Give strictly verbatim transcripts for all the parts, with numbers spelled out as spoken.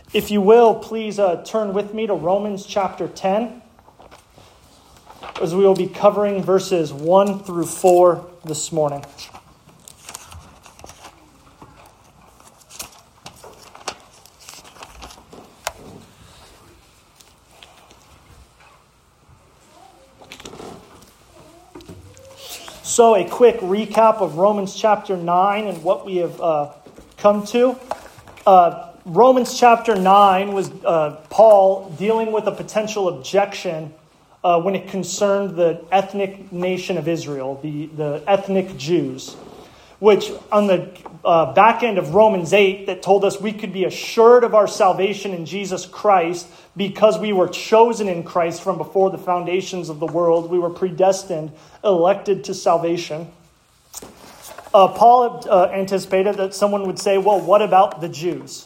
If you will, please uh, turn with me to Romans chapter ten, as we will be covering verses one through four this morning. So a quick recap of Romans chapter nine and what we have uh, come to. Uh, Romans chapter nine was uh, Paul dealing with a potential objection uh, when it concerned the ethnic nation of Israel, the, the ethnic Jews, which on the uh, back end of Romans eight that told us we could be assured of our salvation in Jesus Christ because we were chosen in Christ from before the foundations of the world. We were predestined, elected to salvation. Uh, Paul uh, anticipated that someone would say, well, what about the Jews?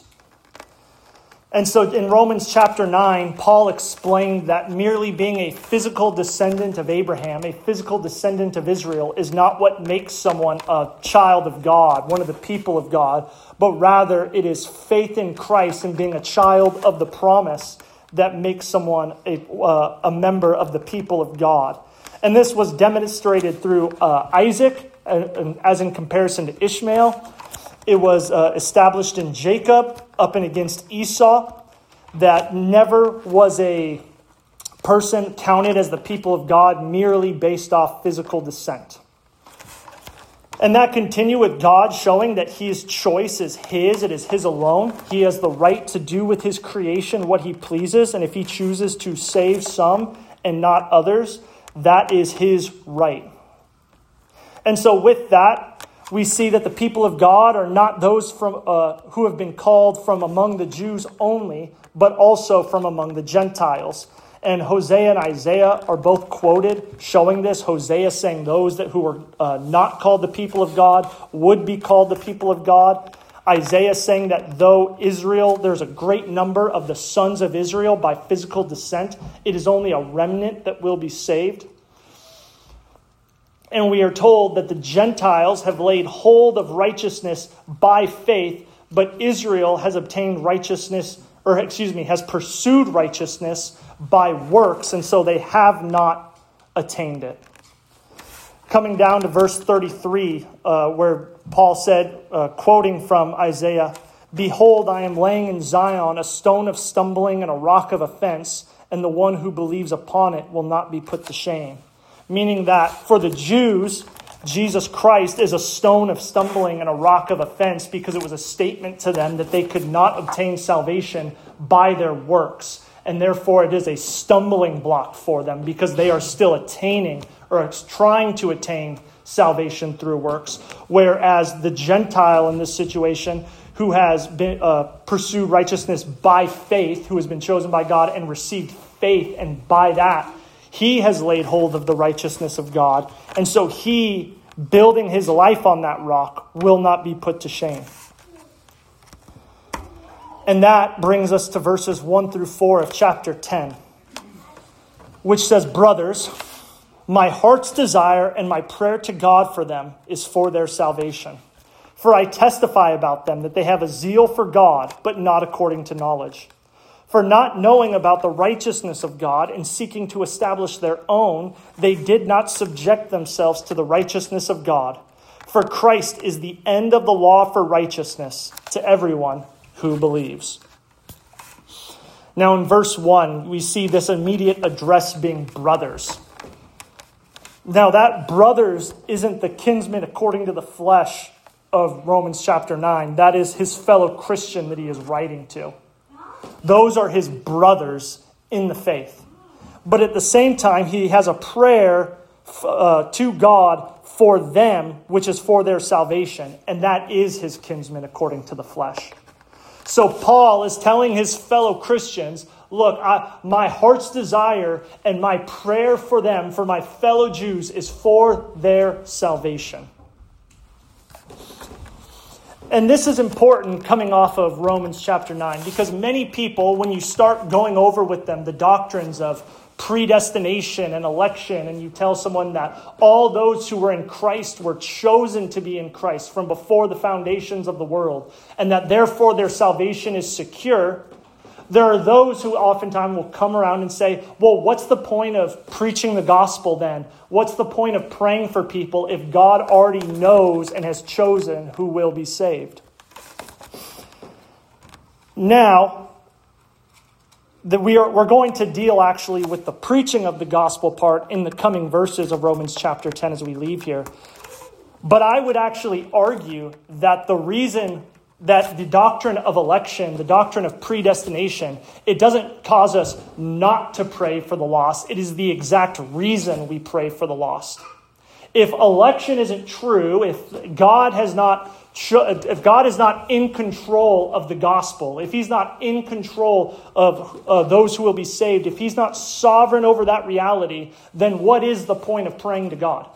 And so in Romans chapter nine, Paul explained that merely being a physical descendant of Abraham, a physical descendant of Israel, is not what makes someone a child of God, one of the people of God, but rather it is faith in Christ and being a child of the promise that makes someone a, uh, a member of the people of God. And this was demonstrated through uh, Isaac, uh, as in comparison to Ishmael. It was uh, established in Jacob up and against Esau, that never was a person counted as the people of God merely based off physical descent. And that continued with God showing that his choice is his, it is his alone. He has the right to do with his creation what he pleases, and if he chooses to save some and not others, that is his right. And so with that, we see that the people of God are not those from uh, who have been called from among the Jews only, but also from among the Gentiles. And Hosea and Isaiah are both quoted showing this. Hosea saying those that who were uh, not called the people of God would be called the people of God. Isaiah saying that though Israel, there's a great number of the sons of Israel by physical descent, it is only a remnant that will be saved. And we are told that the Gentiles have laid hold of righteousness by faith, but Israel has obtained righteousness, or excuse me, has pursued righteousness by works, and so they have not attained it. Coming down to verse thirty-three, uh, where Paul said, uh, quoting from Isaiah, "Behold, I am laying in Zion a stone of stumbling and a rock of offense, and the one who believes upon it will not be put to shame." Meaning that for the Jews, Jesus Christ is a stone of stumbling and a rock of offense because it was a statement to them that they could not obtain salvation by their works. And therefore it is a stumbling block for them because they are still attaining or trying to attain salvation through works. Whereas the Gentile in this situation who has been uh, pursued righteousness by faith, who has been chosen by God and received faith, and by that he has laid hold of the righteousness of God. And so he, building his life on that rock, will not be put to shame. And that brings us to verses one through four of chapter ten, which says, "Brothers, my heart's desire and my prayer to God for them is for their salvation. For I testify about them that they have a zeal for God, but not according to knowledge. For not knowing about the righteousness of God and seeking to establish their own, they did not subject themselves to the righteousness of God. For Christ is the end of the law for righteousness to everyone who believes." Now in verse one, we see this immediate address being brothers. Now that brothers isn't the kinsman according to the flesh of Romans chapter nine. That is his fellow Christian that he is writing to. Those are his brothers in the faith. But at the same time, he has a prayer uh, to God for them, which is for their salvation. And that is his kinsman according to the flesh. So Paul is telling his fellow Christians, look, I, my heart's desire and my prayer for them, for my fellow Jews, is for their salvation. And this is important coming off of Romans chapter nine, because many people, when you start going over with them the doctrines of predestination and election, and you tell someone that all those who were in Christ were chosen to be in Christ from before the foundations of the world, and that therefore their salvation is secure, There are those who oftentimes will come around and say, well, what's the point of preaching the gospel then? What's the point of praying for people if God already knows and has chosen who will be saved? Now, that we are, we're going to deal actually with the preaching of the gospel part in the coming verses of Romans chapter ten as we leave here. But I would actually argue that the reason that the doctrine of election, the doctrine of predestination, it doesn't cause us not to pray for the lost. It is the exact reason we pray for the lost. If election isn't true, if God has not, if God is not in control of the gospel, if he's not in control of uh, those who will be saved, if he's not sovereign over that reality, then what is the point of praying to God?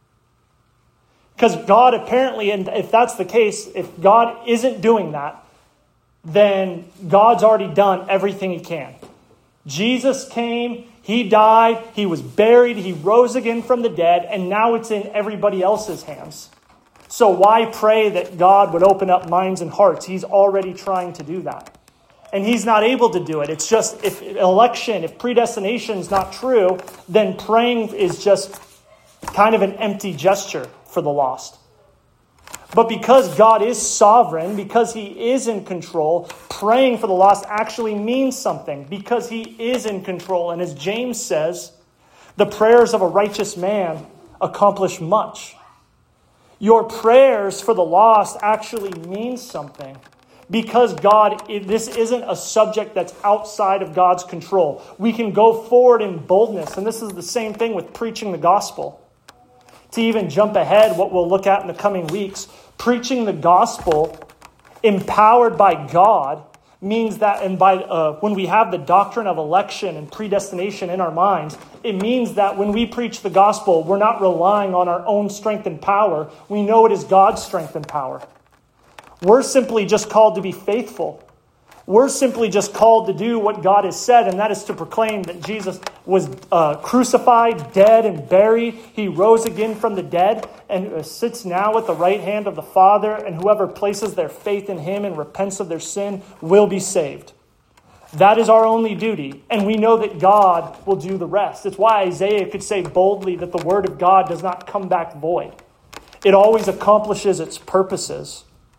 Because God apparently, and if that's the case, if God isn't doing that, then God's already done everything he can. Jesus came, he died, he was buried, he rose again from the dead, and now it's in everybody else's hands. So why pray that God would open up minds and hearts? He's already trying to do that. And he's not able to do it. It's just, if election, if predestination is not true, then praying is just kind of an empty gesture for the lost. But because God is sovereign, because he is in control, praying for the lost actually means something because he is in control. And as James says, the prayers of a righteous man accomplish much. Your prayers for the lost actually mean something because God, this isn't a subject that's outside of God's control. We can go forward in boldness, and this is the same thing with preaching the gospel. To even jump ahead, what we'll look at in the coming weeks, preaching the gospel empowered by God means that, and by uh, when we have the doctrine of election and predestination in our minds, it means that when we preach the gospel, we're not relying on our own strength and power. We know it is God's strength and power. We're simply just called to be faithful. We're simply just called to do what God has said, and that is to proclaim that Jesus was uh, crucified, dead, and buried. He rose again from the dead and sits now at the right hand of the Father, and whoever places their faith in him and repents of their sin will be saved. That is our only duty, and we know that God will do the rest. It's why Isaiah could say boldly that the word of God does not come back void. It always accomplishes its purposes.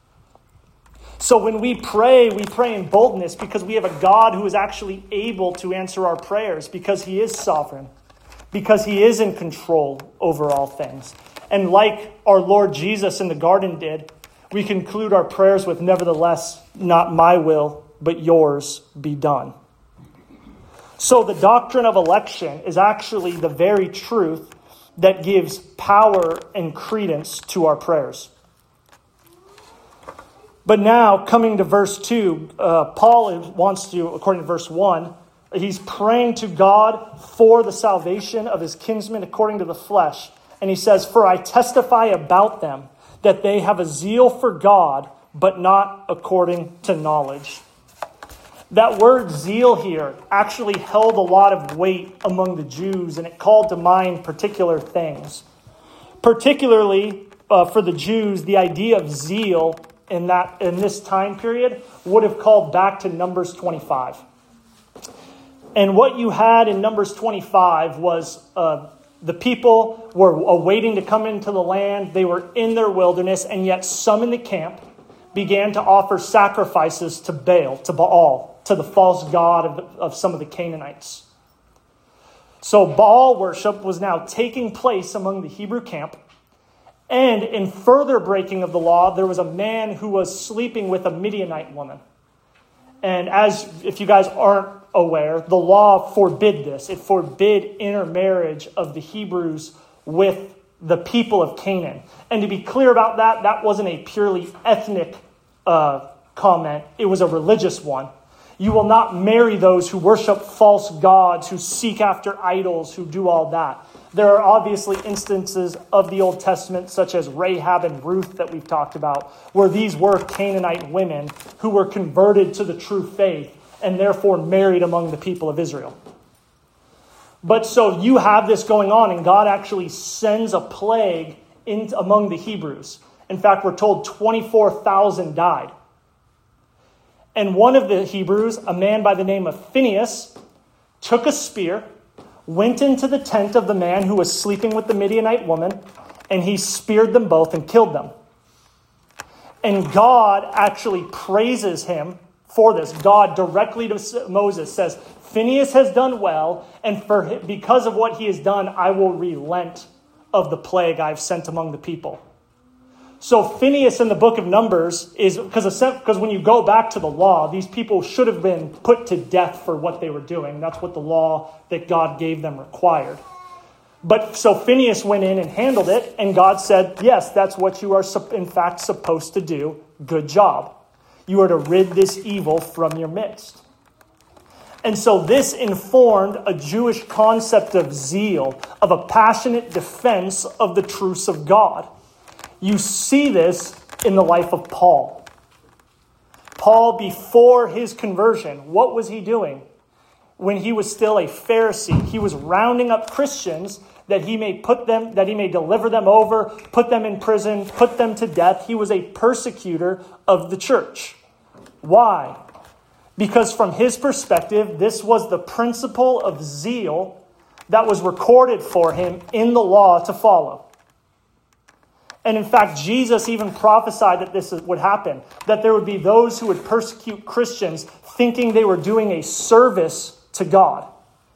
So when we pray, we pray in boldness because we have a God who is actually able to answer our prayers because he is sovereign, because he is in control over all things. And like our Lord Jesus in the garden did, we conclude our prayers with, nevertheless, not my will, but yours be done. So the doctrine of election is actually the very truth that gives power and credence to our prayers. But now, coming to verse two, uh, Paul wants to, according to verse one, he's praying to God for the salvation of his kinsmen according to the flesh. And he says, "For I testify about them that they have a zeal for God, but not according to knowledge." That word zeal here actually held a lot of weight among the Jews, and it called to mind particular things. Particularly uh, for the Jews, the idea of zeal in that in this time period would have called back to Numbers twenty-five. And what you had in Numbers twenty-five was uh, the people were awaiting to come into the land. They were in their wilderness, and yet some in the camp began to offer sacrifices to Baal, to Baal, to the false god of, of some of the Canaanites. So Baal worship was now taking place among the Hebrew camp. And in further breaking of the law, there was a man who was sleeping with a Midianite woman. And as, if you guys aren't aware, the law forbid this. It forbid intermarriage of the Hebrews with the people of Canaan. And to be clear about that, that wasn't a purely ethnic uh, comment. It was a religious one. You will not marry those who worship false gods, who seek after idols, who do all that. There are obviously instances of the Old Testament, such as Rahab and Ruth that we've talked about, where these were Canaanite women who were converted to the true faith and therefore married among the people of Israel. But so you have this going on, and God actually sends a plague in among the Hebrews. In fact, we're told twenty-four thousand died. And one of the Hebrews, a man by the name of Phinehas, took a spear, went into the tent of the man who was sleeping with the Midianite woman, and he speared them both and killed them. And God actually praises him for this. God directly to Moses says, Phinehas has done well, and for because of what he has done, I will relent of the plague I've sent among the people. So Phinehas in the book of Numbers is, because because when you go back to the law, these people should have been put to death for what they were doing. That's what the law that God gave them required. But so Phinehas went in and handled it, and God said, yes, that's what you are in fact supposed to do. Good job. You are to rid this evil from your midst. And so this informed a Jewish concept of zeal, of a passionate defense of the truths of God. You see this in the life of Paul. Paul, before his conversion, what was he doing? When he was still a Pharisee, he was rounding up Christians that he may put them, that he may deliver them over, put them in prison, put them to death. He was a persecutor of the church. Why? Because from his perspective, this was the principle of zeal that was recorded for him in the law to follow. And in fact, Jesus even prophesied that this would happen, that there would be those who would persecute Christians thinking they were doing a service to God.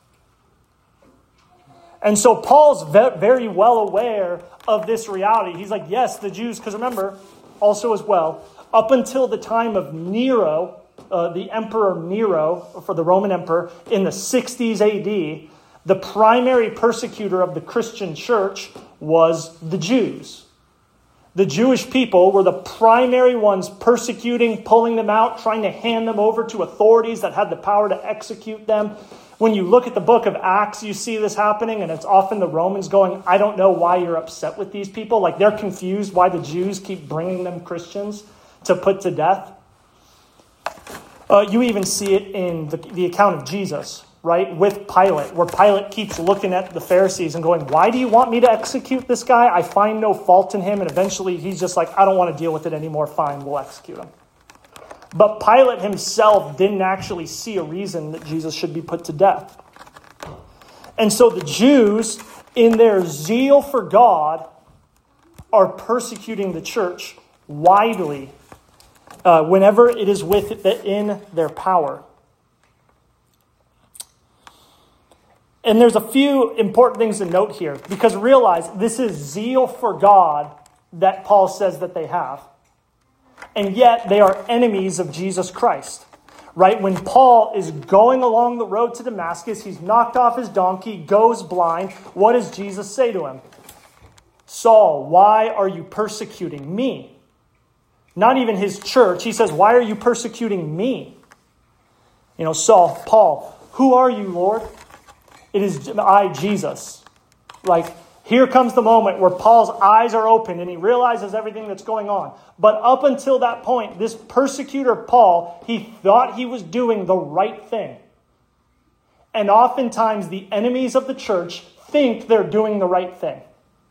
And so Paul's very well aware of this reality. He's like, yes, the Jews, because remember, also as well, up until the time of Nero, uh, the Emperor Nero, for the Roman Emperor, in the sixties A D, the primary persecutor of the Christian church was the Jews. The Jewish people were the primary ones persecuting, pulling them out, trying to hand them over to authorities that had the power to execute them. When you look at the book of Acts, you see this happening, and it's often the Romans going, I don't know why you're upset with these people. Like, they're confused why the Jews keep bringing them Christians to put to death. Uh, you even see it in the, the account of Jesus, right, with Pilate, where Pilate keeps looking at the Pharisees and going, why do you want me to execute this guy? I find no fault in him. And eventually he's just like, I don't want to deal with it anymore. Fine, we'll execute him. But Pilate himself didn't actually see a reason that Jesus should be put to death. And so the Jews, in their zeal for God, are persecuting the church widely uh, whenever it is within their power. And there's a few important things to note here, because realize this is zeal for God that Paul says that they have. And yet they are enemies of Jesus Christ, right? When Paul is going along the road to Damascus, he's knocked off his donkey, goes blind. What does Jesus say to him? Saul, why are you persecuting me? Not even his church. He says, why are you persecuting me? You know, Saul, Paul, who are you, Lord? It is I, Jesus. Like, here comes the moment where Paul's eyes are open and he realizes everything that's going on. But up until that point, this persecutor Paul, he thought he was doing the right thing. And oftentimes the enemies of the church think they're doing the right thing.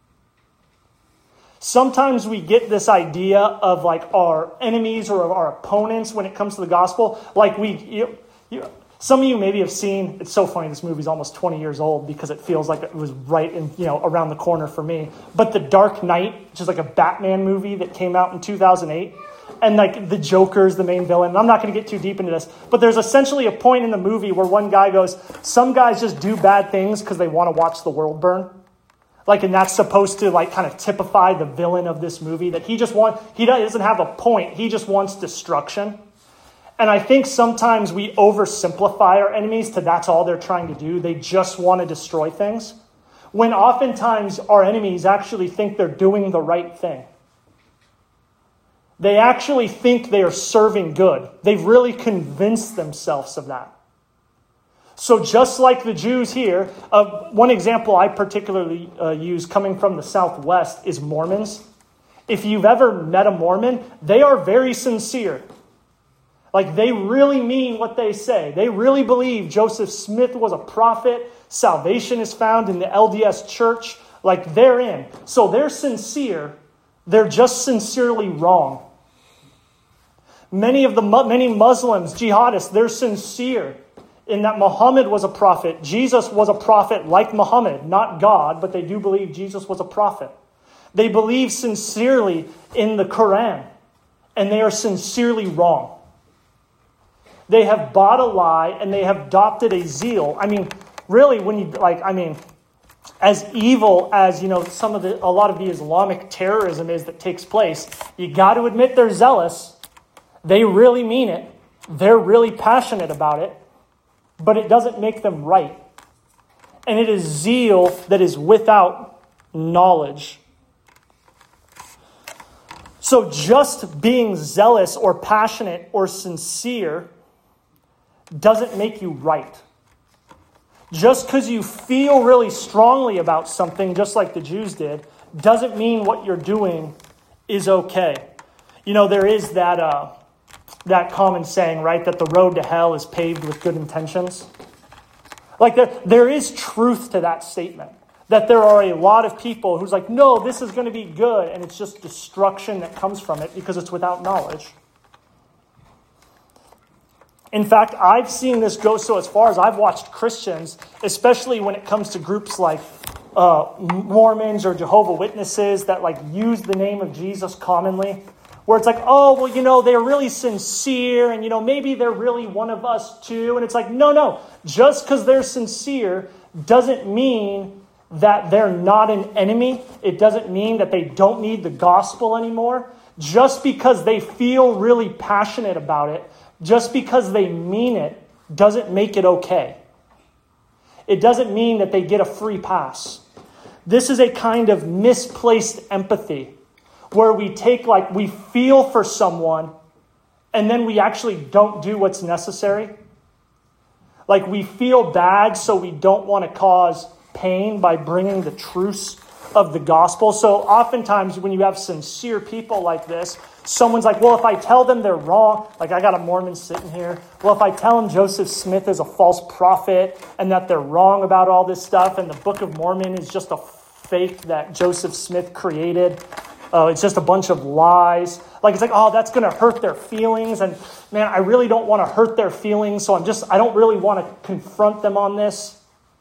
Sometimes we get this idea of like our enemies or our opponents when it comes to the gospel. Like we... You, you, Some of you maybe have seen, it's so funny, this movie's almost twenty years old because it feels like it was right in, you know, around the corner for me. But The Dark Knight, which is like a Batman movie that came out in two thousand eight. And like the Joker's the main villain. And I'm not going to get too deep into this. But there's essentially a point in the movie where one guy goes, some guys just do bad things because they want to watch the world burn. Like, and that's supposed to like kind of typify the villain of this movie. That he just wants, he doesn't have a point. He just wants destruction. And I think sometimes we oversimplify our enemies to that's all they're trying to do. They just want to destroy things. When oftentimes our enemies actually think they're doing the right thing. They actually think they are serving good. They've really convinced themselves of that. So just like the Jews here, uh, one example I particularly uh, use coming from the Southwest is Mormons. If you've ever met a Mormon, they are very sincere. Like, they really mean what they say. They really believe Joseph Smith was a prophet. Salvation is found in the L D S church. Like, they're in. So they're sincere. They're just sincerely wrong. Many of the many Muslims, jihadists, they're sincere in that Muhammad was a prophet. Jesus was a prophet like Muhammad, not God, but they do believe Jesus was a prophet. They believe sincerely in the Quran, and they are sincerely wrong. They have bought a lie, and they have adopted a zeal. I mean, really, when you, like, I mean, as evil as, you know, some of the, a lot of the Islamic terrorism is that takes place, you got to admit they're zealous. They really mean it. They're really passionate about it, but it doesn't make them right. And it is zeal that is without knowledge. So just being zealous or passionate or sincere doesn't make you right. Just because you feel really strongly about something, just like the Jews did, doesn't mean what you're doing is okay. You know, there is that uh, that common saying, right, that the road to hell is paved with good intentions. Like there, there is truth to that statement. That there are a lot of people who's like, no, this is going to be good, and it's just destruction that comes from it because it's without knowledge. In fact, I've seen this go so as far as I've watched Christians, especially when it comes to groups like uh, Mormons or Jehovah's Witnesses that like use the name of Jesus commonly, where it's like, oh, well, you know, they're really sincere, and, you know, maybe they're really one of us too. And it's like, no, no, just because they're sincere doesn't mean that they're not an enemy. It doesn't mean that they don't need the gospel anymore. Just because they feel really passionate about it, just because they mean it, doesn't make it okay. It doesn't mean that they get a free pass. This is a kind of misplaced empathy where we take, like, we feel for someone and then we actually don't do what's necessary. Like, we feel bad, so we don't want to cause pain by bringing the truths of the gospel. So oftentimes when you have sincere people like this, someone's like, well, if I tell them they're wrong, like I got a Mormon sitting here. Well, if I tell them Joseph Smith is a false prophet and that they're wrong about all this stuff and the Book of Mormon is just a fake that Joseph Smith created, uh, it's just a bunch of lies. Like, it's like, oh, that's going to hurt their feelings. And man, I really don't want to hurt their feelings. So I'm just, I don't really want to confront them on this.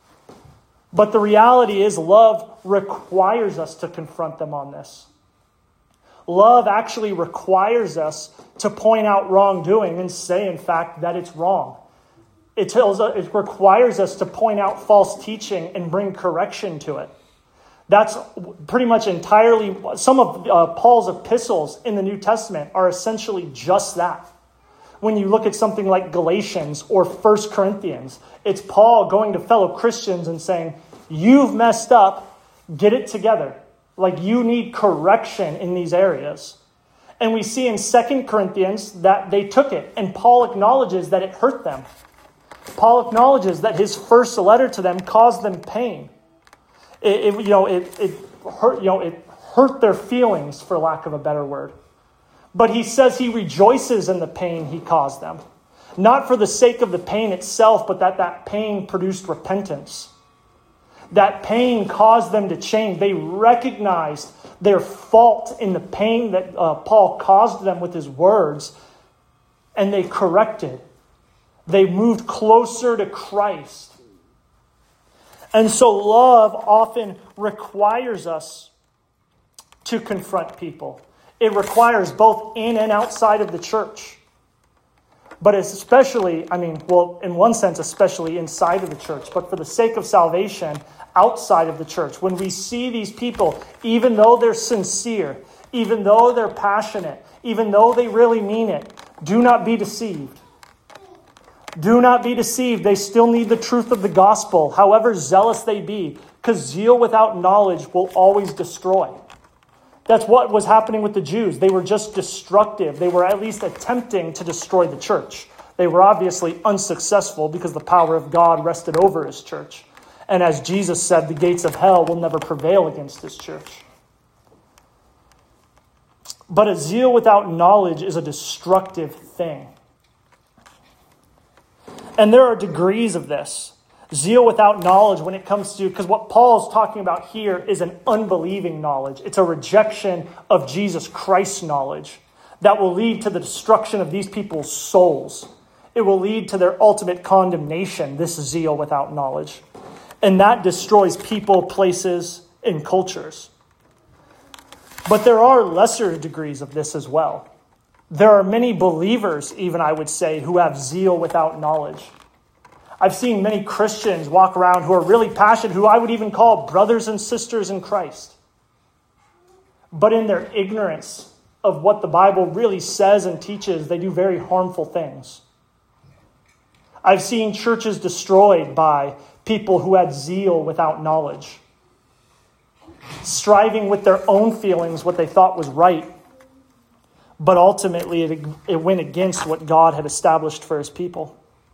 But the reality is love requires us to confront them on this. Love actually requires us to point out wrongdoing and say, in fact, that it's wrong. It tells us, it requires us to point out false teaching and bring correction to it. That's pretty much entirely, some of uh, Paul's epistles in the New Testament are essentially just that. When you look at something like Galatians or First Corinthians, it's Paul going to fellow Christians and saying, you've messed up, get it together. Like, you need correction in these areas. And we see in Second Corinthians that they took it, and Paul acknowledges that it hurt them. Paul acknowledges that his first letter to them caused them pain. It, it, you know, it, it hurt, you know, it hurt their feelings, for lack of a better word. But he says he rejoices in the pain he caused them. Not for the sake of the pain itself, but that that pain produced repentance. That pain caused them to change. They recognized their fault in the pain that uh, Paul caused them with his words, and they corrected. They moved closer to Christ. And so love often requires us to confront people. It requires both in and outside of the church. But especially, I mean, well, in one sense, especially inside of the church. But for the sake of salvation, outside of the church, when we see these people, even though they're sincere, even though they're passionate, even though they really mean it, do not be deceived. Do not be deceived. They still need the truth of the gospel, however zealous they be, because zeal without knowledge will always destroy. That's what was happening with the Jews. They were just destructive. They were at least attempting to destroy the church. They were obviously unsuccessful because the power of God rested over his church. And as Jesus said, the gates of hell will never prevail against his church. But a zeal without knowledge is a destructive thing. And there are degrees of this. Zeal without knowledge when it comes to, because what Paul's talking about here is an unbelieving knowledge. It's a rejection of Jesus Christ's knowledge. that will lead to the destruction of these people's souls. It will lead to their ultimate condemnation, this zeal without knowledge. And that destroys people, places, and cultures. But there are lesser degrees of this as well. There are many believers, even I would say, who have zeal without knowledge. I've seen many Christians walk around who are really passionate, who I would even call brothers and sisters in Christ. But in their ignorance of what the Bible really says and teaches, they do very harmful things. I've seen churches destroyed by people who had zeal without knowledge, striving with their own feelings what they thought was right. But ultimately, it, it went against what God had established for his people.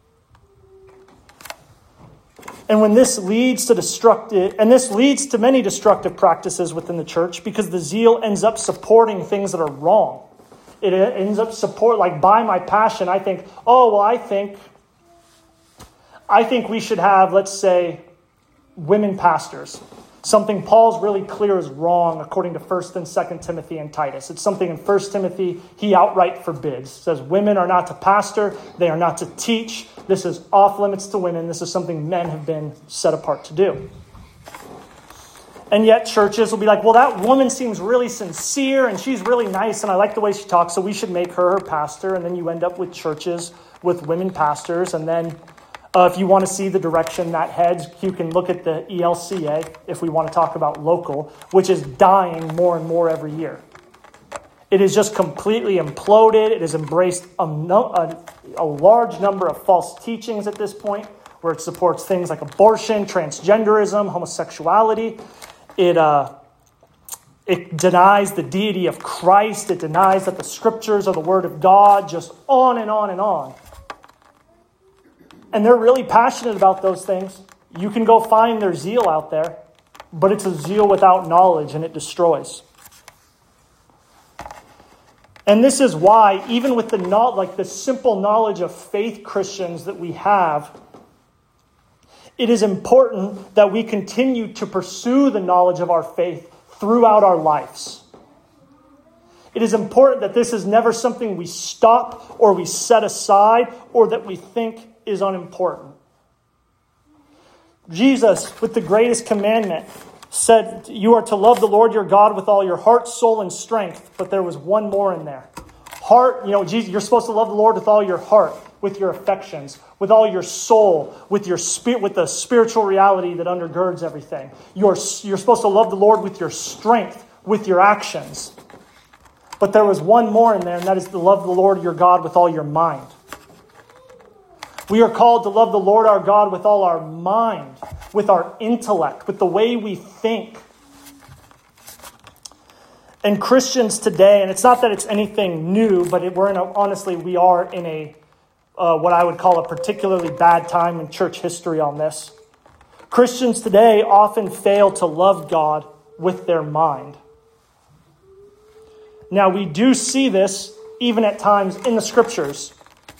And when this leads to destructive, and this leads to many destructive practices within the church, because the zeal ends up supporting things that are wrong. It ends up support, like by my passion, I think, oh, well, I think, I think we should have, let's say, women pastors. Something Paul's really clear is wrong according to First and Second Timothy and Titus. It's something in First Timothy he outright forbids. It says women are not to pastor, they are not to teach. This is off limits to women. This is something men have been set apart to do. And yet churches will be like, well, that woman seems really sincere and she's really nice and I like the way she talks, so we should make her her pastor. And then you end up with churches with women pastors. And then Uh, if you want to see the direction that heads, you can look at the E L C A, if we want to talk about local, which is dying more and more every year. It is just completely imploded. It has embraced a, no, a, a large number of false teachings at this point, where it supports things like abortion, transgenderism, homosexuality. It uh, it denies the deity of Christ. It denies that the scriptures are the word of God, just on and on and on. And they're really passionate about those things. You can go find their zeal out there, but it's a zeal without knowledge and it destroys. And this is why, even with the not like the simple knowledge of faith Christians that we have, it is important that we continue to pursue the knowledge of our faith throughout our lives. It is important that this is never something we stop or we set aside or that we think is unimportant. Jesus, with the greatest commandment, said you are to love the Lord your God with all your heart, soul, and strength. But there was one more in there. Heart, you know, Jesus, you're supposed to love the Lord with all your heart, with your affections, with all your soul, with your spirit, with the spiritual reality that undergirds everything. You're, you're supposed to love the Lord with your strength, with your actions. But there was one more in there, and that is to love the Lord your God with all your mind. We are called to love the Lord our God with all our mind, with our intellect, with the way we think. And Christians today, and it's not that it's anything new, but it, we're in a, honestly, we are in a uh, what I would call a particularly bad time in church history on this. Christians today often fail to love God with their mind. Now, we do see this even at times in the scriptures.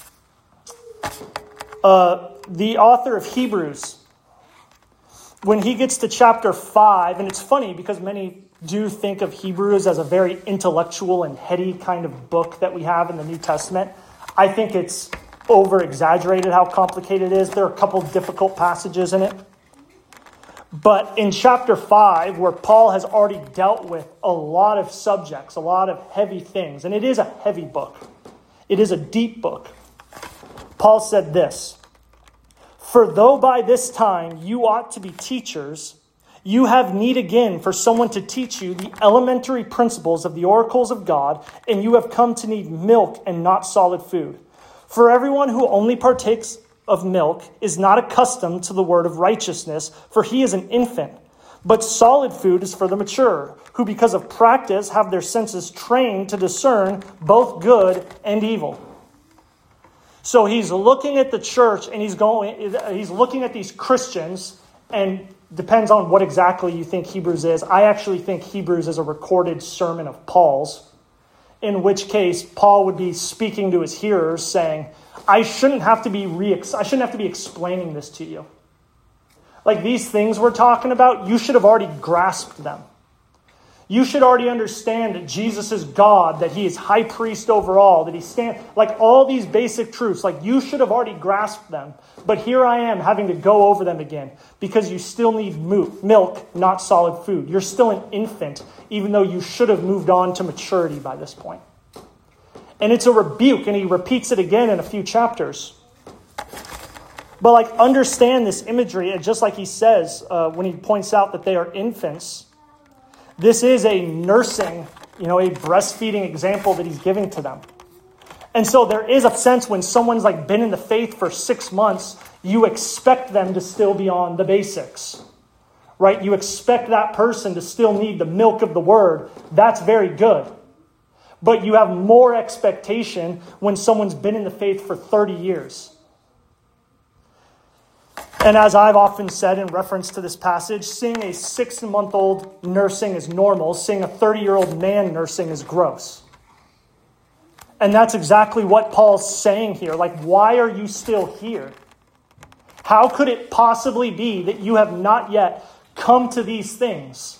Uh, the author of Hebrews, when he gets to chapter five, and it's funny because many do think of Hebrews as a very intellectual and heady kind of book that we have in the New Testament. I think it's over-exaggerated how complicated it is. There are a couple difficult passages in it. But in chapter five, where Paul has already dealt with a lot of subjects, a lot of heavy things, and it is a heavy book. It is a deep book. Paul said this, "For though by this time you ought to be teachers, you have need again for someone to teach you the elementary principles of the oracles of God, and you have come to need milk and not solid food. For everyone who only partakes of milk is not accustomed to the word of righteousness, for he is an infant. But solid food is for the mature, who because of practice have their senses trained to discern both good and evil." So he's looking at the church and he's going, he's looking at these Christians, and depends on what exactly you think Hebrews is. I actually think Hebrews is a recorded sermon of Paul's, in which case Paul would be speaking to his hearers saying, I shouldn't have to be re I shouldn't have to be explaining this to you. Like these things we're talking about, you should have already grasped them. You should already understand that Jesus is God, that he is high priest over all, that he stands, like all these basic truths, like you should have already grasped them. But here I am having to go over them again because you still need milk, not solid food. You're still an infant, even though you should have moved on to maturity by this point. And it's a rebuke, and he repeats it again in a few chapters. But like understand this imagery, and just like he says uh, when he points out that they are infants, this is a nursing, you know, a breastfeeding example that he's giving to them. And so there is a sense when someone's like been in the faith for six months, you expect them to still be on the basics, right? You expect that person to still need the milk of the word. That's very good. But you have more expectation when someone's been in the faith for thirty years. And as I've often said in reference to this passage, seeing a six-month-old nursing is normal. Seeing a thirty-year-old man nursing is gross. And that's exactly what Paul's saying here. Like, why are you still here? How could it possibly be that you have not yet come to these things?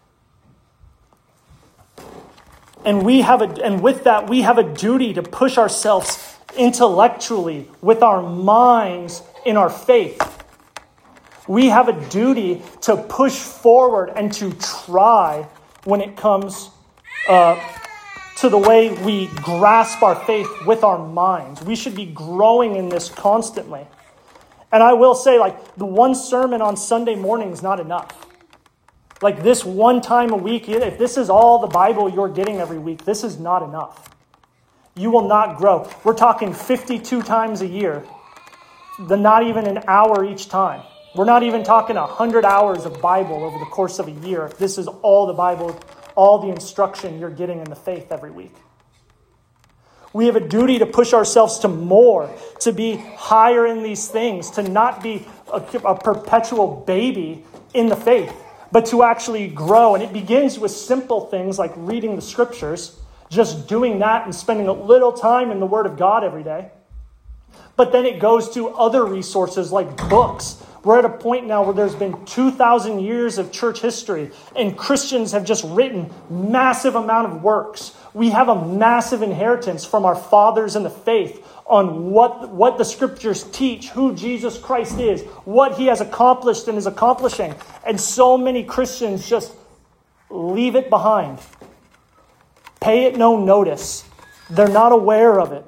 And we have a, and with that, we have a duty to push ourselves intellectually with our minds in our faith. We have a duty to push forward and to try when it comes uh, to the way we grasp our faith with our minds. We should be growing in this constantly. And I will say, like, the one sermon on Sunday morning is not enough. Like, this one time a week, if this is all the Bible you're getting every week, this is not enough. You will not grow. We're talking fifty-two times a year, the not even an hour each time. We're not even talking one hundred hours of Bible over the course of a year. This is all the Bible, all the instruction you're getting in the faith every week. We have a duty to push ourselves to more, to be higher in these things, to not be a, a perpetual baby in the faith, but to actually grow. And it begins with simple things like reading the scriptures, just doing that and spending a little time in the Word of God every day. But then it goes to other resources like books. We're at a point now where there's been two thousand years of church history, and Christians have just written massive amount of works. We have a massive inheritance from our fathers in the faith on what, what the scriptures teach, who Jesus Christ is, what he has accomplished and is accomplishing. And so many Christians just leave it behind. Pay it no notice. They're not aware of it.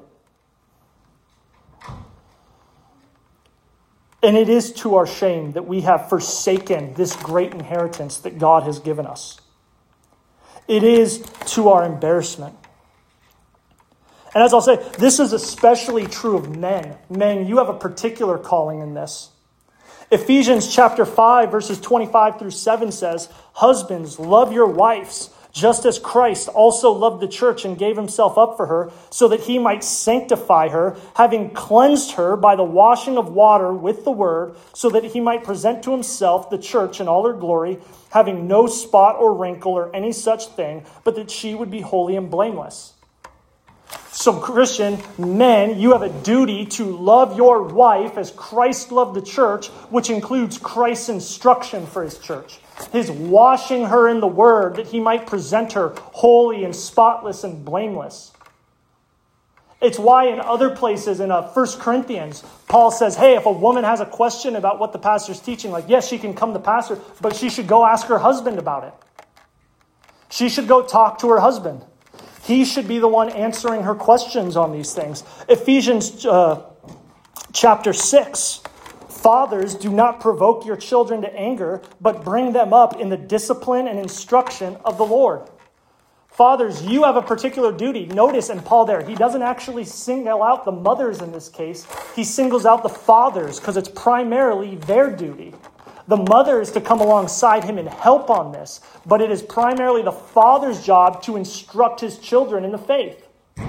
And it is to our shame that we have forsaken this great inheritance that God has given us. It is to our embarrassment. And as I'll say, this is especially true of men. Men, you have a particular calling in this. Ephesians chapter five, verses twenty-five through seven says, "Husbands, love your wives, just as Christ also loved the church and gave himself up for her, so that he might sanctify her, having cleansed her by the washing of water with the word, so that he might present to himself the church in all her glory, having no spot or wrinkle or any such thing, but that she would be holy and blameless." So Christian men, you have a duty to love your wife as Christ loved the church, which includes Christ's instruction for his church. His washing her in the word that he might present her holy and spotless and blameless. It's why in other places in uh, First Corinthians, Paul says, hey, if a woman has a question about what the pastor's teaching, like, yes, she can come to pastor, but she should go ask her husband about it. She should go talk to her husband. He should be the one answering her questions on these things. Ephesians uh, chapter six. Fathers, do not provoke your children to anger, but bring them up in the discipline and instruction of the Lord. Fathers, you have a particular duty. Notice in Paul there, he doesn't actually single out the mothers in this case. He singles out the fathers because it's primarily their duty. The mother is to come alongside him and help on this, but it is primarily the father's job to instruct his children in the faith.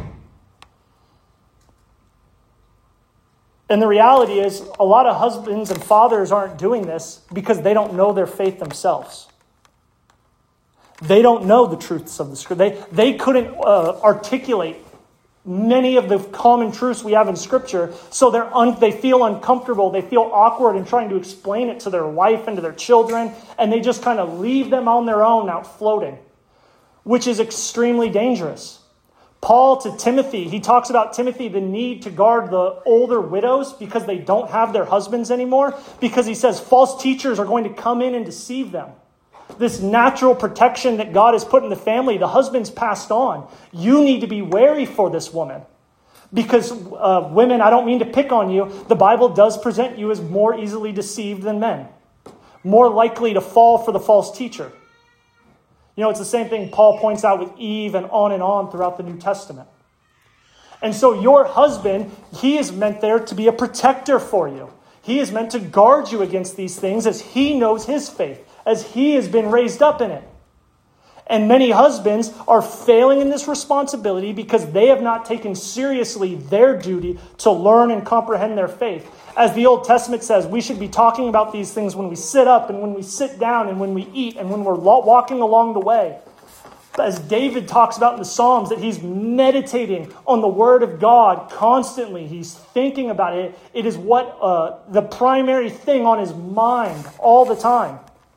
And the reality is, a lot of husbands and fathers aren't doing this because they don't know their faith themselves. They don't know the truths of the scripture. They, they couldn't uh, articulate many of the common truths we have in Scripture, so they're un- they feel uncomfortable, they feel awkward in trying to explain it to their wife and to their children, and they just kind of leave them on their own out floating. which is extremely dangerous. Paul to Timothy, he talks about Timothy, the need to guard the older widows because they don't have their husbands anymore, because he says false teachers are going to come in and deceive them. This natural protection that God has put in the family, the husband's passed on. You need to be wary for this woman. Because uh, women, I don't mean to pick on you, the Bible does present you as more easily deceived than men. More likely to fall for the false teacher. You know, it's the same thing Paul points out with Eve and on and on throughout the New Testament. And so your husband, he is meant there to be a protector for you. He is meant to guard you against these things as he knows his faith, as he has been raised up in it. And many husbands are failing in this responsibility because they have not taken seriously their duty to learn and comprehend their faith. As the Old Testament says, we should be talking about these things when we sit up and when we sit down and when we eat and when we're walking along the way. As David talks about in the Psalms, that he's meditating on the Word of God constantly. He's thinking about it. It is what uh, the primary thing on his mind all the time.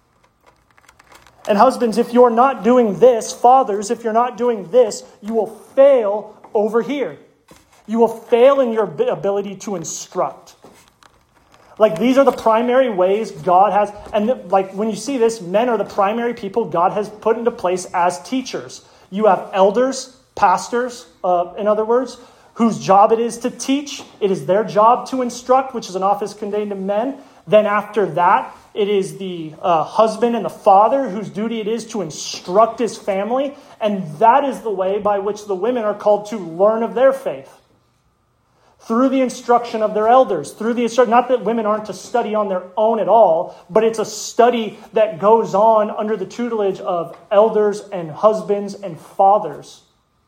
And husbands, if you're not doing this, fathers, if you're not doing this, you will fail over here. You will fail in your ability to instruct. Like, these are the primary ways God has, and the, like when you see this, men are the primary people God has put into place as teachers. You have elders, pastors, uh, in other words, whose job it is to teach. It is their job to instruct, which is an office contained to men. Then after that, it is the uh, husband and the father whose duty it is to instruct his family. And that is the way by which the women are called to learn of their faith. Through the instruction of their elders, through the instruction, not that women aren't to study on their own at all, but it's a study that goes on under the tutelage of elders and husbands and fathers.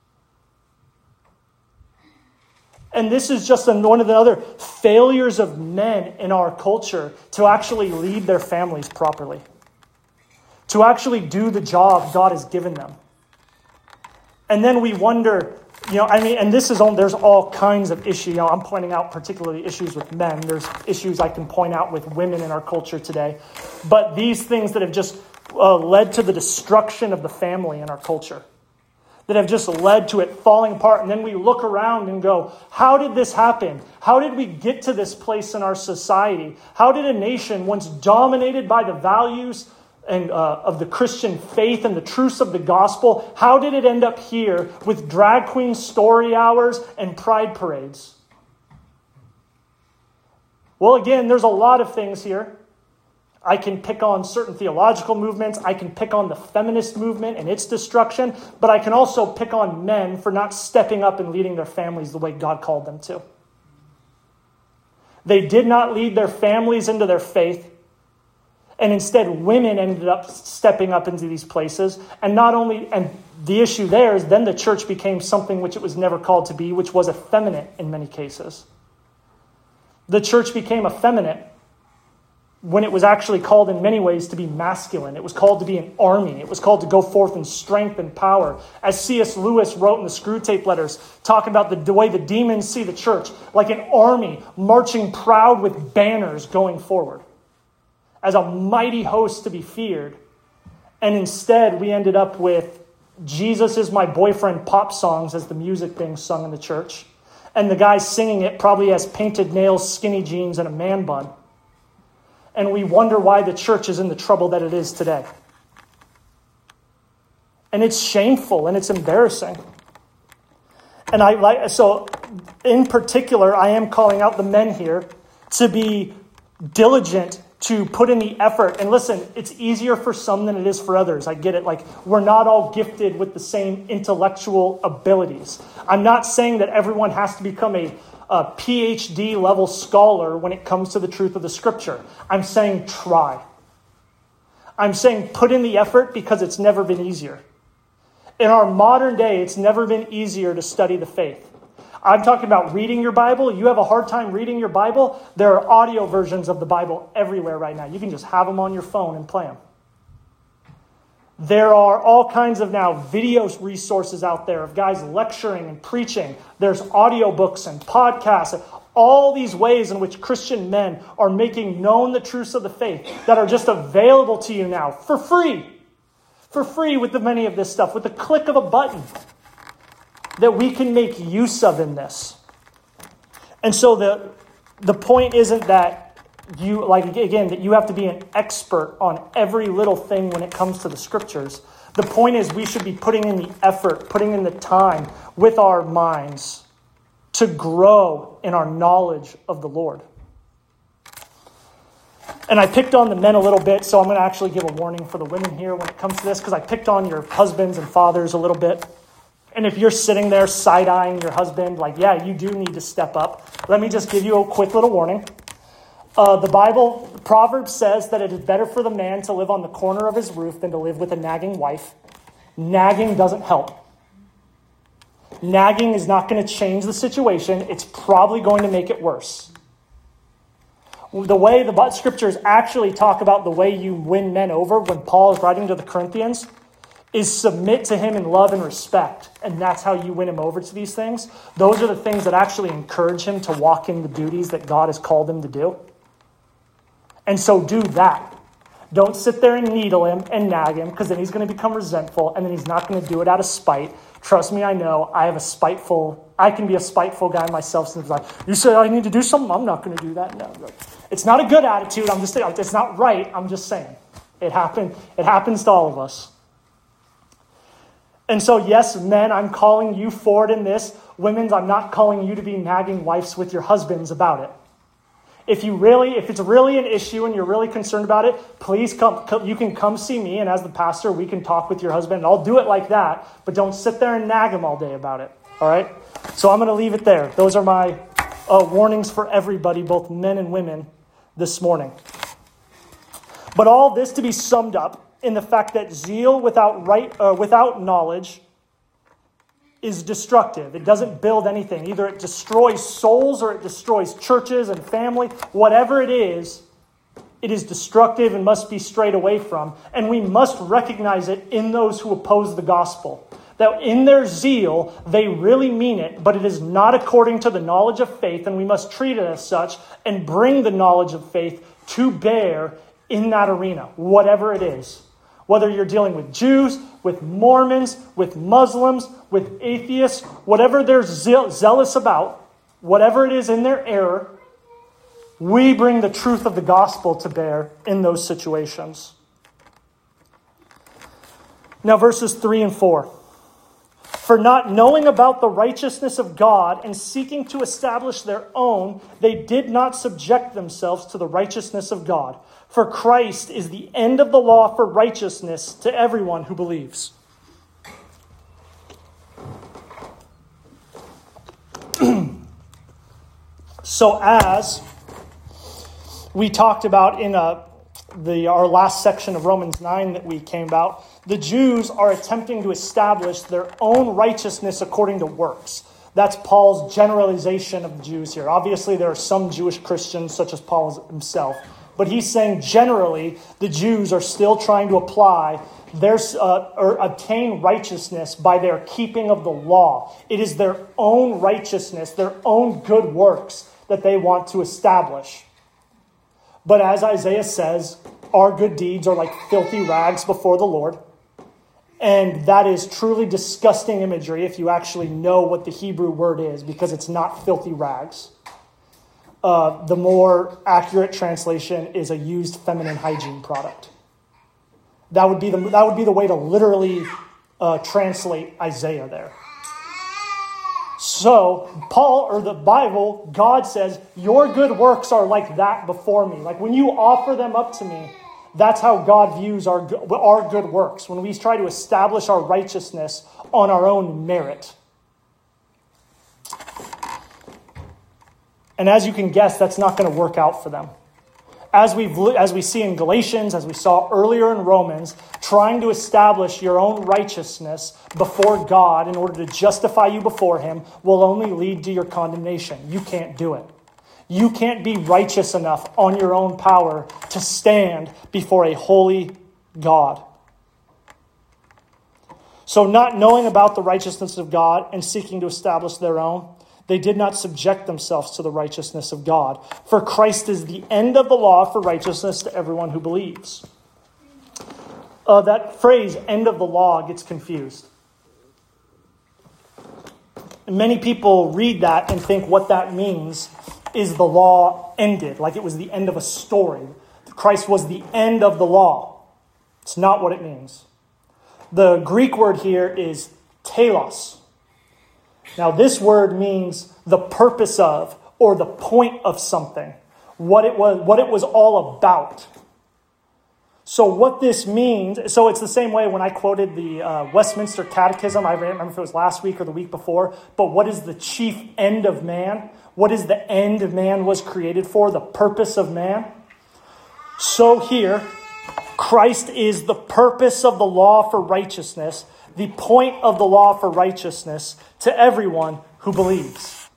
And this is just one of the other failures of men in our culture to actually lead their families properly, to actually do the job God has given them. And then we wonder, you know, I mean, and this is on, there's all kinds of issues. You know, I'm pointing out particularly issues with men. There's issues I can point out with women in our culture today. But these things that have just uh, led to the destruction of the family in our culture, that have just led to it falling apart. And then we look around and go, how did this happen? How did we get to this place in our society? How did a nation once dominated by the values and uh, of the Christian faith and the truths of the gospel, how did it end up here with drag queen story hours and pride parades? Well, again, there's a lot of things here. I can pick on certain theological movements. I can pick on the feminist movement and its destruction. But I can also pick on men for not stepping up and leading their families the way God called them to. They did not lead their families into their faith. And instead, women ended up stepping up into these places. And not only, and the issue there is then the church became something which it was never called to be, which was effeminate in many cases. The church became effeminate when it was actually called in many ways to be masculine. It was called to be an army. It was called to go forth in strength and power. As C S Lewis wrote in the Screw Tape Letters, talking about the, the way the demons see the church, like an army marching proud with banners going forward, as a mighty host to be feared. And instead, we ended up with Jesus is my boyfriend pop songs as the music being sung in the church. And the guy singing it probably has painted nails, skinny jeans, and a man bun. And we wonder why the church is in the trouble that it is today. And it's shameful and it's embarrassing. And I like so in particular, I am calling out the men here to be diligent, to put in the effort. And listen, it's easier for some than it is for others. I get it. Like, we're not all gifted with the same intellectual abilities. I'm not saying that everyone has to become a a P H D level scholar when it comes to the truth of the scripture. I'm saying try. I'm saying put in the effort because it's never been easier. In our modern day, it's never been easier to study the faith. I'm talking about reading your Bible. You have a hard time reading your Bible. There are audio versions of the Bible everywhere right now. You can just have them on your phone and play them. There are all kinds of now video resources out there of guys lecturing and preaching. There's audiobooks and podcasts, all these ways in which Christian men are making known the truths of the faith that are just available to you now for free. for free with the many of this stuff, with the click of a button that we can make use of in this. And so the the point isn't that you, like, again, that you have to be an expert on every little thing when it comes to the scriptures. The point is we should be putting in the effort, putting in the time with our minds to grow in our knowledge of the Lord. And I picked on the men a little bit, so I'm going to actually give a warning for the women here when it comes to this, because I picked on your husbands and fathers a little bit. And if you're sitting there side-eyeing your husband, like, yeah, you do need to step up, let me just give you a quick little warning. Uh, the Bible, Proverbs says that it is better for the man to live on the corner of his roof than to live with a nagging wife. Nagging doesn't help. Nagging is not going to change the situation. It's probably going to make it worse. The way the scriptures actually talk about the way you win men over when Paul is writing to the Corinthians is submit to him in love and respect. And that's how you win him over to these things. Those are the things that actually encourage him to walk in the duties that God has called him to do. And so do that. Don't sit there and needle him and nag him, because then he's going to become resentful, and then he's not going to do it out of spite. Trust me, I know. I have a spiteful, I can be a spiteful guy myself. Since like, you say I need to do something, I'm not going to do that. No, it's not a good attitude. I'm just saying, it's not right. I'm just saying. It happened. It happens to all of us. And so, yes, men, I'm calling you forward in this. Women, I'm not calling you to be nagging wives with your husbands about it. If you really, if it's really an issue and you're really concerned about it, please come, come. You can come see me, and as the pastor, we can talk with your husband, and I'll do it like that. But don't sit there and nag him all day about it. All right? So I'm going to leave it there. Those are my uh, warnings for everybody, both men and women, this morning. But all this to be summed up in the fact that zeal without right, uh, without knowledge is destructive. It doesn't build anything. Either it destroys souls or it destroys churches and family. Whatever it is, it is destructive and must be strayed away from. And we must recognize it in those who oppose the gospel. That in their zeal, they really mean it, but it is not according to the knowledge of faith, and we must treat it as such and bring the knowledge of faith to bear in that arena, whatever it is. Whether you're dealing with Jews, with Mormons, with Muslims, with atheists, whatever they're zeal- zealous about, whatever it is in their error, we bring the truth of the gospel to bear in those situations. Now, verses three and four. For not knowing about the righteousness of God and seeking to establish their own, they did not subject themselves to the righteousness of God. For Christ is the end of the law for righteousness to everyone who believes. So as we talked about in uh, the our last section of Romans nine that we came about, the Jews are attempting to establish their own righteousness according to works. That's Paul's generalization of the Jews here. Obviously, there are some Jewish Christians, such as Paul himself. But he's saying generally, the Jews are still trying to apply their, uh, or obtain righteousness by their keeping of the law. It is their own righteousness, their own good works that they want to establish. But as Isaiah says, our good deeds are like filthy rags before the Lord. And that is truly disgusting imagery if you actually know what the Hebrew word is, because it's not filthy rags. Uh, the more accurate translation is a used feminine hygiene product. That would be the that would be the way to literally uh, translate Isaiah there. So Paul, or the Bible, God says, your good works are like that before me. Like when you offer them up to me, that's how God views our, our good works. When we try to establish our righteousness on our own merit. And as you can guess, that's not going to work out for them. As we as we see in Galatians, as we saw earlier in Romans, trying to establish your own righteousness before God in order to justify you before him will only lead to your condemnation. You can't do it. You can't be righteous enough on your own power to stand before a holy God. So not knowing about the righteousness of God and seeking to establish their own, they did not subject themselves to the righteousness of God. For Christ is the end of the law for righteousness to everyone who believes. uh, that phrase, end of the law, gets confused. And many people read that and think what that means is the law ended, like it was the end of a story. Christ was the end of the law. It's not what it means. The Greek word here is telos. Now, this word means the purpose of, or the point of something, what it was, what it was all about. So what this means, so it's the same way when I quoted the uh, Westminster Catechism, I don't remember if it was last week or the week before, but what is the chief end of man? What is the end man was created for, the purpose of man? So here, Christ is the purpose of the law for righteousness, the point of the law for righteousness to everyone who believes.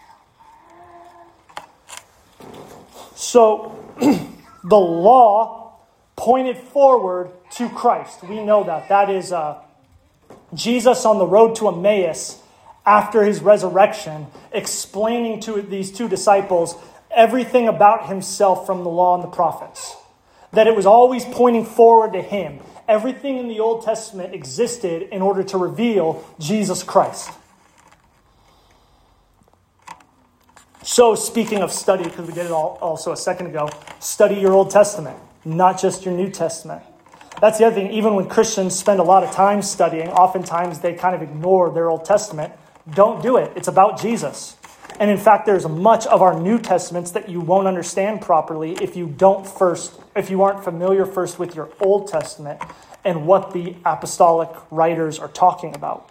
So the law pointed forward to Christ. We know that. That is uh, Jesus on the road to Emmaus after his resurrection, explaining to these two disciples everything about himself from the law and the prophets. That it was always pointing forward to him. Everything in the Old Testament existed in order to reveal Jesus Christ. So speaking of study, because we did it all also a second ago, study your Old Testament, not just your New Testament. That's the other thing. Even when Christians spend a lot of time studying, oftentimes they kind of ignore their Old Testament. Don't do it. It's about Jesus. And in fact, there's much of our New Testaments that you won't understand properly if you don't first, if you aren't familiar first with your Old Testament and what the apostolic writers are talking about.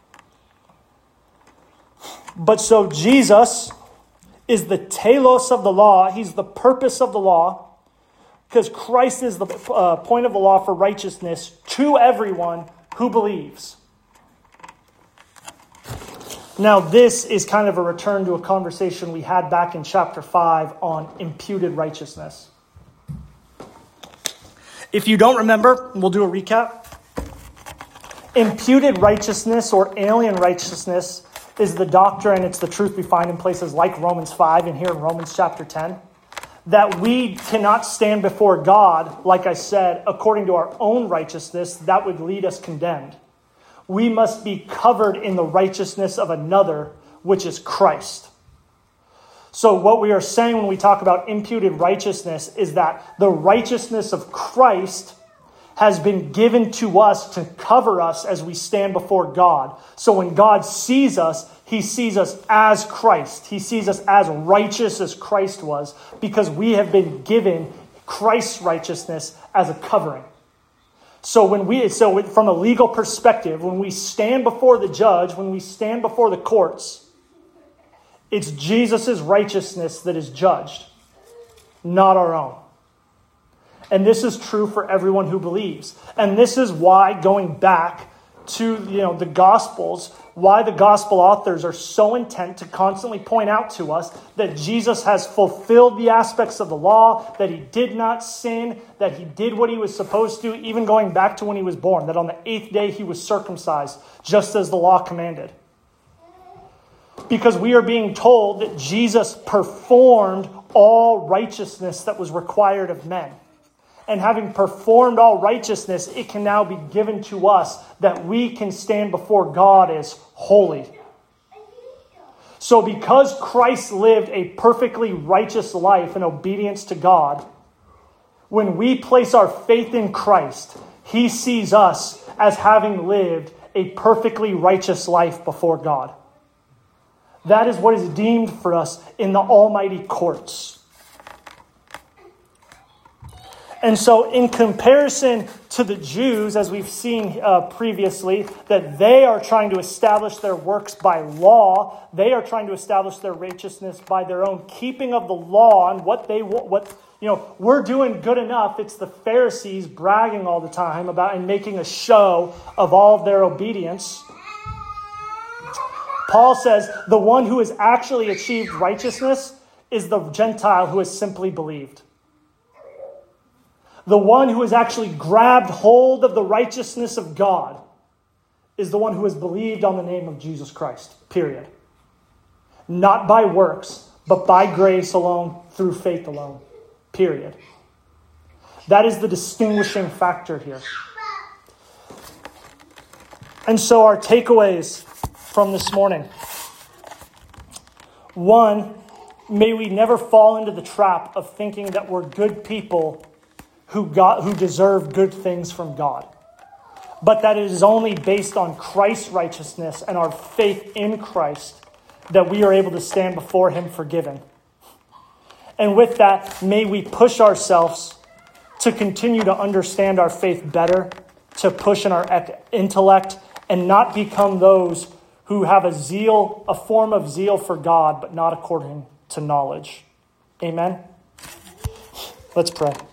But so Jesus is the telos of the law. He's the purpose of the law, because Christ is the uh, point of the law for righteousness to everyone who believes. Now, this is kind of a return to a conversation we had back in chapter five on imputed righteousness. If you don't remember, we'll do a recap. Imputed righteousness or alien righteousness is the doctrine, it's the truth we find in places like Romans five and here in Romans chapter ten, that we cannot stand before God, like I said, according to our own righteousness, that would lead us condemned. We must be covered in the righteousness of another, which is Christ. So what we are saying when we talk about imputed righteousness is that the righteousness of Christ has been given to us to cover us as we stand before God. So when God sees us, he sees us as Christ. He sees us as righteous as Christ was, because we have been given Christ's righteousness as a covering. So when we, so from a legal perspective, when we stand before the judge, when we stand before the courts, it's Jesus' righteousness that is judged, not our own. And this is true for everyone who believes. And this is why, going back to, you know, the Gospels, why the Gospel authors are so intent to constantly point out to us that Jesus has fulfilled the aspects of the law, that he did not sin, that he did what he was supposed to, even going back to when he was born, that on the eighth day he was circumcised, just as the law commanded. Because we are being told that Jesus performed all righteousness that was required of men. And having performed all righteousness, it can now be given to us that we can stand before God as holy. So because Christ lived a perfectly righteous life in obedience to God, when we place our faith in Christ, he sees us as having lived a perfectly righteous life before God. That is what is deemed for us in the almighty courts. And so in comparison to the Jews, as we've seen uh, previously, that they are trying to establish their works by law, they are trying to establish their righteousness by their own keeping of the law and what they what you know, we're doing good enough. It's the Pharisees bragging all the time about and making a show of all of their obedience. Paul says the one who has actually achieved righteousness is the Gentile who has simply believed. The one who has actually grabbed hold of the righteousness of God is the one who has believed on the name of Jesus Christ, period. Not by works, but by grace alone, through faith alone, period. That is the distinguishing factor here. And so our takeaways from this morning. One, may we never fall into the trap of thinking that we're good people who got who deserve good things from God, but that it is only based on Christ's righteousness and our faith in Christ that we are able to stand before him forgiven. And with that, may we push ourselves to continue to understand our faith better, to push in our intellect, and not become those who have a zeal, a form of zeal for God, but not according to knowledge. Amen? Let's pray.